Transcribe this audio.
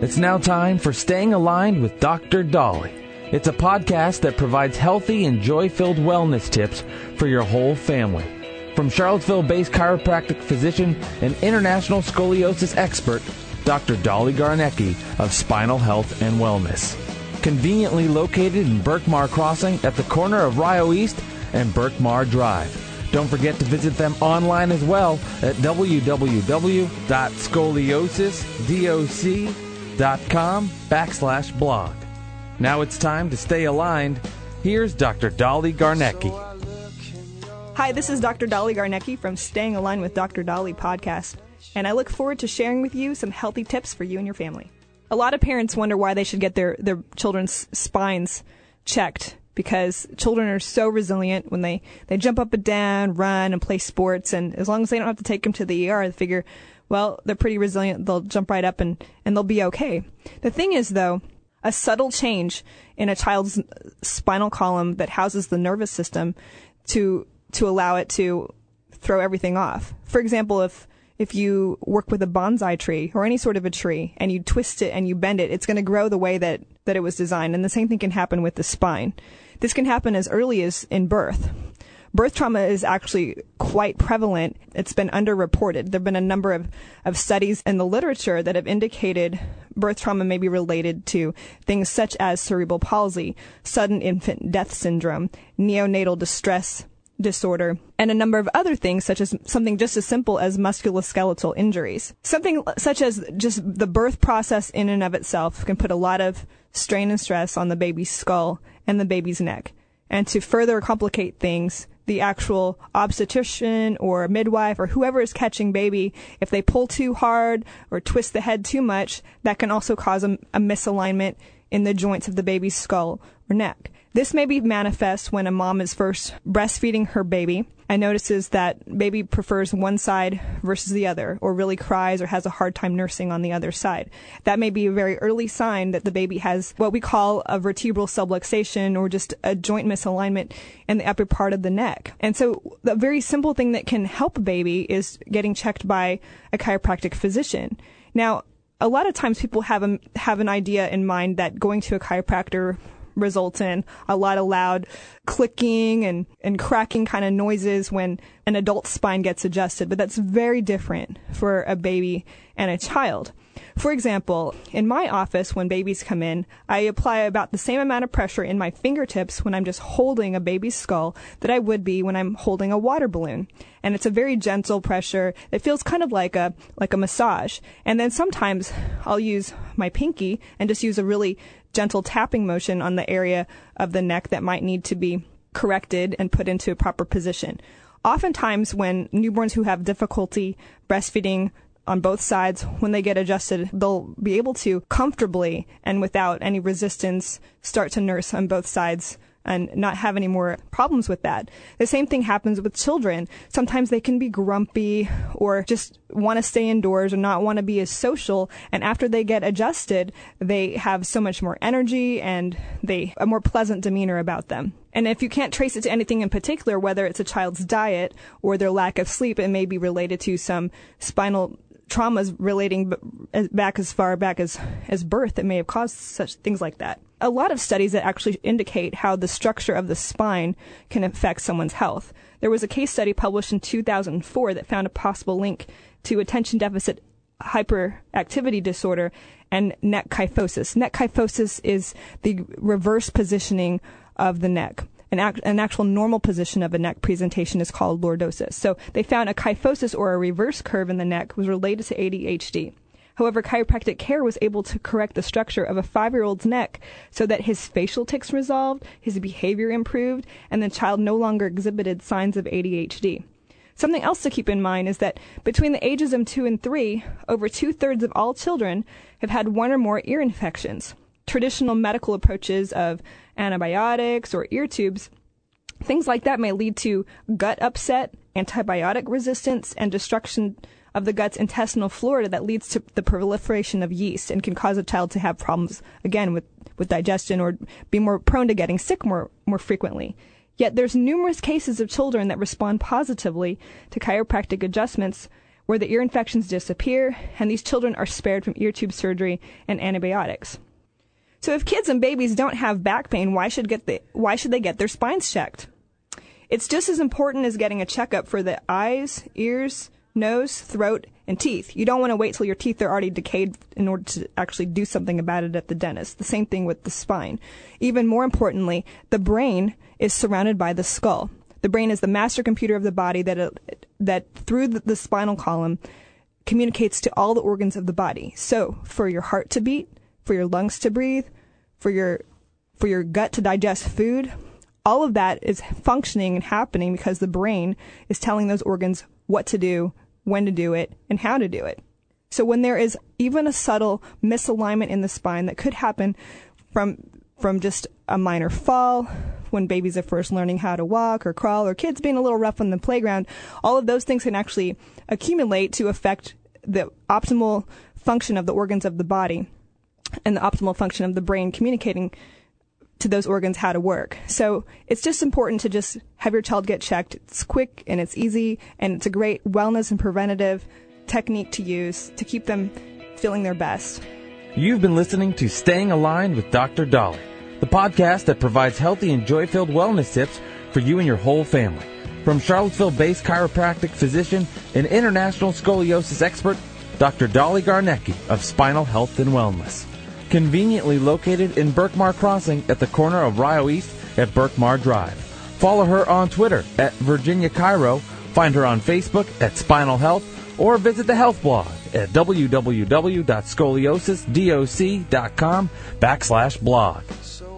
It's now time for Staying Aligned with Dr. Dolly. It's a podcast that provides healthy and joy-filled wellness tips for your whole family. From Charlottesville-based chiropractic physician and international scoliosis expert, Dr. Dolly Garnecki of Spinal Health and Wellness. Conveniently located in Berkmar Crossing at the corner of Rio East and Berkmar Drive. Don't forget to visit them online as well at www.scoliosisdoc.com/blog. Now it's time to stay aligned. Here's Dr. Dolly Garnecki. Hi, this is Dr. Dolly Garnecki from Staying Aligned with Dr. Dolly podcast, and I look forward to sharing with you some healthy tips for you and your family. A lot of parents wonder why they should get their children's spines checked, because children are so resilient when they jump up and down, run, and play sports, and as long as they don't have to take them to the ER, they figure, well, they're pretty resilient, they'll jump right up and they'll be okay. The thing is, though, a subtle change in a child's spinal column that houses the nervous system to allow it to throw everything off. For example, if you work with a bonsai tree or any sort of a tree and you twist it and you bend it, it's going to grow the way that it was designed. And the same thing can happen with the spine. This can happen as early as in birth. Birth trauma is actually quite prevalent. It's been underreported. There have been a number of studies in the literature that have indicated birth trauma may be related to things such as cerebral palsy, sudden infant death syndrome, neonatal distress disorder, and a number of other things, such as something just as simple as musculoskeletal injuries. Something such as just the birth process in and of itself can put a lot of strain and stress on the baby's skull and the baby's neck. And to further complicate things, the actual obstetrician or midwife or whoever is catching baby, if they pull too hard or twist the head too much, that can also cause a misalignment in the joints of the baby's skull or neck. This may be manifest when a mom is first breastfeeding her baby and notices that baby prefers one side versus the other, or really cries or has a hard time nursing on the other side. That may be a very early sign that the baby has what we call a vertebral subluxation, or just a joint misalignment in the upper part of the neck. And so the very simple thing that can help a baby is getting checked by a chiropractic physician. Now, a lot of times people have an idea in mind that going to a chiropractor results in a lot of loud clicking and cracking kind of noises when an adult spine gets adjusted, but that's very different for a baby and a child. For example, in my office, when babies come in, I apply about the same amount of pressure in my fingertips when I'm just holding a baby's skull that I would be when I'm holding a water balloon. And it's a very gentle pressure. It feels kind of like a massage. And then sometimes I'll use my pinky and just use a really gentle tapping motion on the area of the neck that might need to be corrected and put into a proper position. Oftentimes when newborns who have difficulty breastfeeding on both sides, when they get adjusted, they'll be able to comfortably and without any resistance start to nurse on both sides and not have any more problems with that. The same thing happens with children. Sometimes they can be grumpy or just want to stay indoors or not want to be as social. And after they get adjusted, they have so much more energy and a more pleasant demeanor about them. And if you can't trace it to anything in particular, whether it's a child's diet or their lack of sleep, it may be related to some spinal traumas relating back as far back as birth that may have caused such things like that. A lot of studies that actually indicate how the structure of the spine can affect someone's health. There was a case study published in 2004 that found a possible link to attention deficit hyperactivity disorder and neck kyphosis. Neck kyphosis is the reverse positioning of the neck. An actual normal position of a neck presentation is called lordosis. So they found a kyphosis, or a reverse curve in the neck, was related to ADHD. However, chiropractic care was able to correct the structure of a 5-year-old's neck so that his facial tics resolved, his behavior improved, and the child no longer exhibited signs of ADHD. Something else to keep in mind is that between the ages of 2 and 3, over 2/3 of all children have had one or more ear infections. Traditional medical approaches of antibiotics or ear tubes, things like that may lead to gut upset, antibiotic resistance, and destruction of the gut's intestinal flora that leads to the proliferation of yeast and can cause a child to have problems, again, with digestion or be more prone to getting sick more frequently. Yet there's numerous cases of children that respond positively to chiropractic adjustments where the ear infections disappear, and these children are spared from ear tube surgery and antibiotics. So if kids and babies don't have back pain, why should they get their spines checked? It's just as important as getting a checkup for the eyes, ears, nose, throat, and teeth. You don't want to wait till your teeth are already decayed in order to actually do something about it at the dentist. The same thing with the spine. Even more importantly, the brain is surrounded by the skull. The brain is the master computer of the body that through the spinal column communicates to all the organs of the body. So for your heart to beat, for your lungs to breathe, for your gut to digest food, all of that is functioning and happening because the brain is telling those organs what to do, when to do it, and how to do it. So when there is even a subtle misalignment in the spine that could happen from just a minor fall, when babies are first learning how to walk or crawl, or kids being a little rough on the playground, all of those things can actually accumulate to affect the optimal function of the organs of the body and the optimal function of the brain communicating to those organs how to work. So it's just important to just have your child get checked. It's quick and it's easy, and it's a great wellness and preventative technique to use to keep them feeling their best. You've been listening to Staying Aligned with Dr. Dolly, the podcast that provides healthy and joy-filled wellness tips for you and your whole family. From Charlottesville-based chiropractic physician and international scoliosis expert, Dr. Dolly Garnecki of Spinal Health and Wellness. Conveniently located in Berkmar Crossing at the corner of Rio East at Berkmar Drive. Follow her on Twitter at Virginia Chiro, find her on Facebook at Spinal Health, or visit the health blog at www.scoliosisdoc.com/blog.